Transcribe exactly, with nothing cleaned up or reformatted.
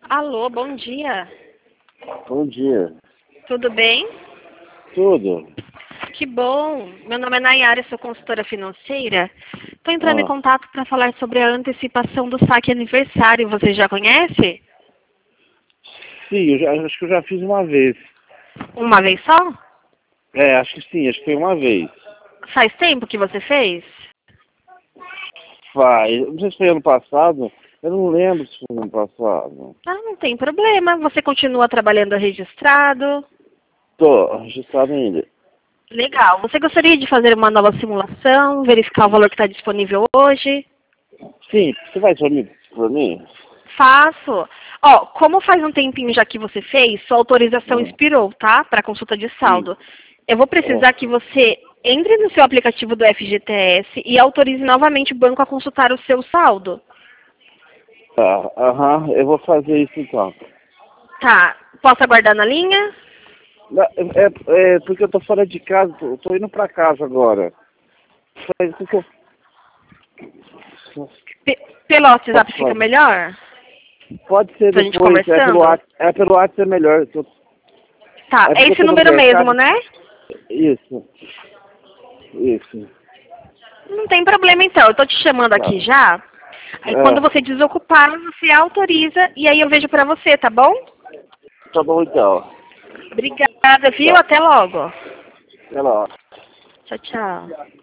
Alô, bom dia. Bom dia. Tudo bem? Tudo. Que bom. Meu nome é Nayara, sou consultora financeira. Estou entrando em Ah, contato para falar sobre a antecipação do saque aniversário. Você já conhece? sim, eu já, acho que eu já fiz uma vez. Uma vez só? É, acho que sim, acho que foi uma vez. Faz tempo que você fez? Faz. Não sei se foi ano passado. Eu não lembro se foi ano passado. Ah, não tem problema. Você continua trabalhando registrado? Tô registrado ainda. Legal. Você gostaria de fazer uma nova simulação, verificar o valor que está disponível hoje? Sim, você vai para mim? Pra mim? Faço. Ó, como faz um tempinho já que você fez, sua autorização Ah, expirou, tá? Para consulta de sim. saldo. Eu vou É. precisar que você entre no seu aplicativo do F G T S e autorize novamente o banco a consultar o seu saldo. Tá, aham, eu vou fazer isso então. Tá. Posso aguardar na linha? Não, É, é, é porque eu tô fora de casa, tô, tô indo pra casa agora. Faz o que eu Pe pelo WhatsApp posso fica fazer. melhor? Pode ser Pra gente depois, é pelo conversando? WhatsApp, é pelo WhatsApp é melhor. eu tô- Tá. É É porque eu esse tô no número mesmo, mercado. né? Isso, isso. Não tem problema então. Eu tô te chamando Tá. aqui já. Aí quando É, você desocupar, você autoriza e aí eu vejo pra você, tá bom? tá bom então. Obrigada, viu? Tá. Até logo. Até lá. Tchau, tchau.